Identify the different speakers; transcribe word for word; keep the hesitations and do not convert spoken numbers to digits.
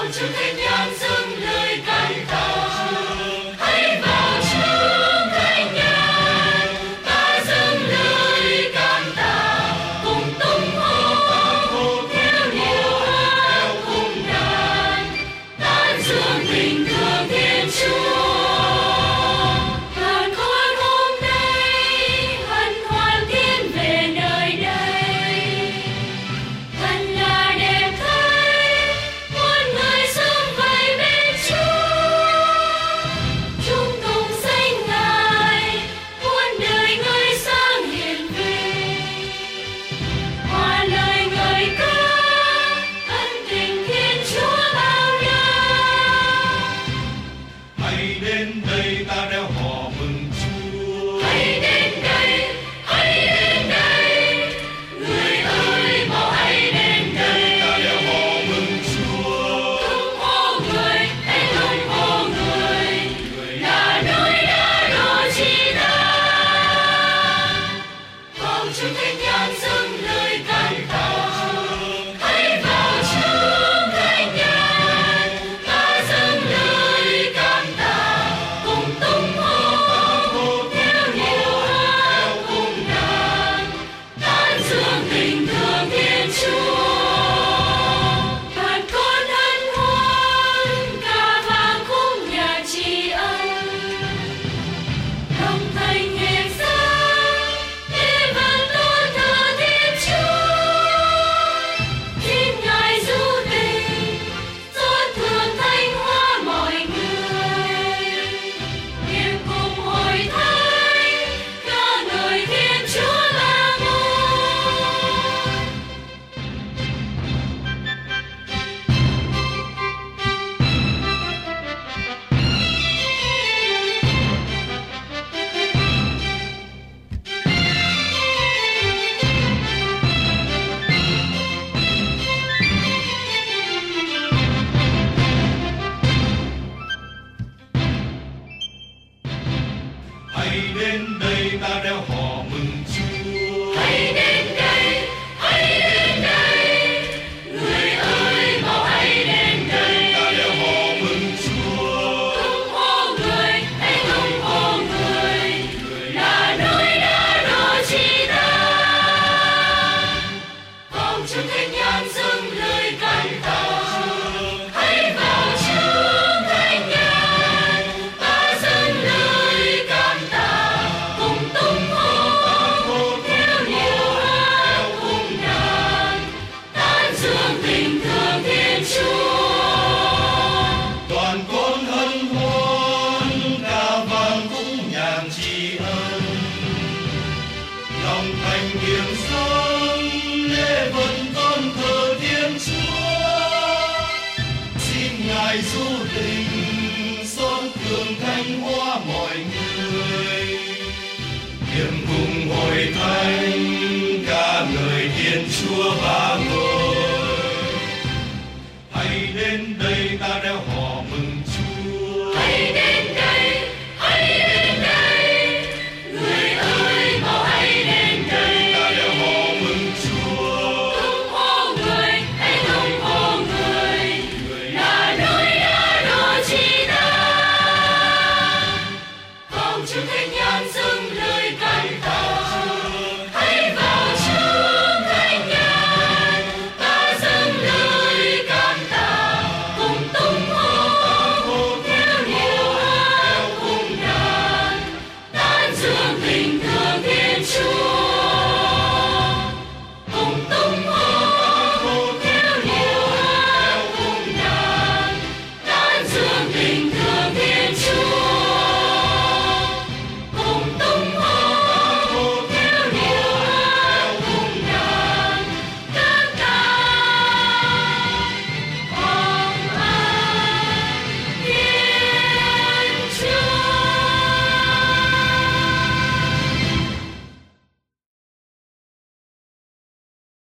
Speaker 1: trường thánh nhang dâng lời cảm tạ. Hãy vào trường thánh nhang, ta dâng lời cảm tạ, cùng tung hô theo điệu hát cung đàn, tán dương tình thương Thiên Chúa. Đoàn con hôm nay hân hoan tiến về nơi đây, thật là đẹp thay muôn người sum vầy bên Chúa. Chúng cùng danh Ngài, muôn đời ngợi sáng hiển vinh, hòa lời ngợi ca ân tình Thiên Chúa bao la.
Speaker 2: Hãy đến đây ta reo hò mừng Chúa.
Speaker 1: Hãy đến đây, hãy đến đây, người ơi mau hãy đến đây.
Speaker 2: Ta reo hò mừng Chúa.
Speaker 1: Tung hô người, hãy tung hô người, là núi đá đổ chi ta. Vào trường thánh nhang dâng lời cảm tạ. Hãy vào trường thánh nhang, ta dâng lời cảm tạ, cùng tung hô theo điệu hát cung đàn, tán dương tình thương Thiên Chúa. Đoàn con hân hoan ca vang khúc nhạc tri ân, đồng thanh hiệp dâng để vang tôn thờ Thiên Chúa. Xin Ngài du tình, xót thương thanh hóa mọi người, niềm cùng hội thánh ca ngợi Thiên Chúa là một.
Speaker 2: Hãy đến đây ta reo hò mừng Chúa.
Speaker 1: Hãy đến đây, hãy đến đây, người ơi mau hãy đến đây.
Speaker 2: Ta reo hò mừng Chúa.
Speaker 1: Tung hô người, hãy tung hô người, là núi đá đổ chi ta. Vào trường thánh nhang dâng lời cảm tạ. Hãy vào trường thánh nhang, ta dâng lời cảm tạ, cùng tung hô theo điệu hát cung đàn, tán dương tình thương Thiên Chúa.
Speaker 2: Đoàn con hân hoan ca vang khúc nhạc tri ân, lòng thành hiệp dâng lễ vần tôn thờ Thiên Chúa. Xin Ngài du tình, xót thương thanh hóa mọi người, niềm cùng hội thánh ca ngợi Thiên Chúa ba ngôi. Hãy đến đây ta reo hò